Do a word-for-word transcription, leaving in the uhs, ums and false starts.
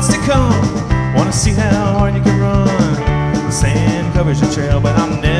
what's to come. Wanna see how hard you can run. The sand covers your trail, but I'm never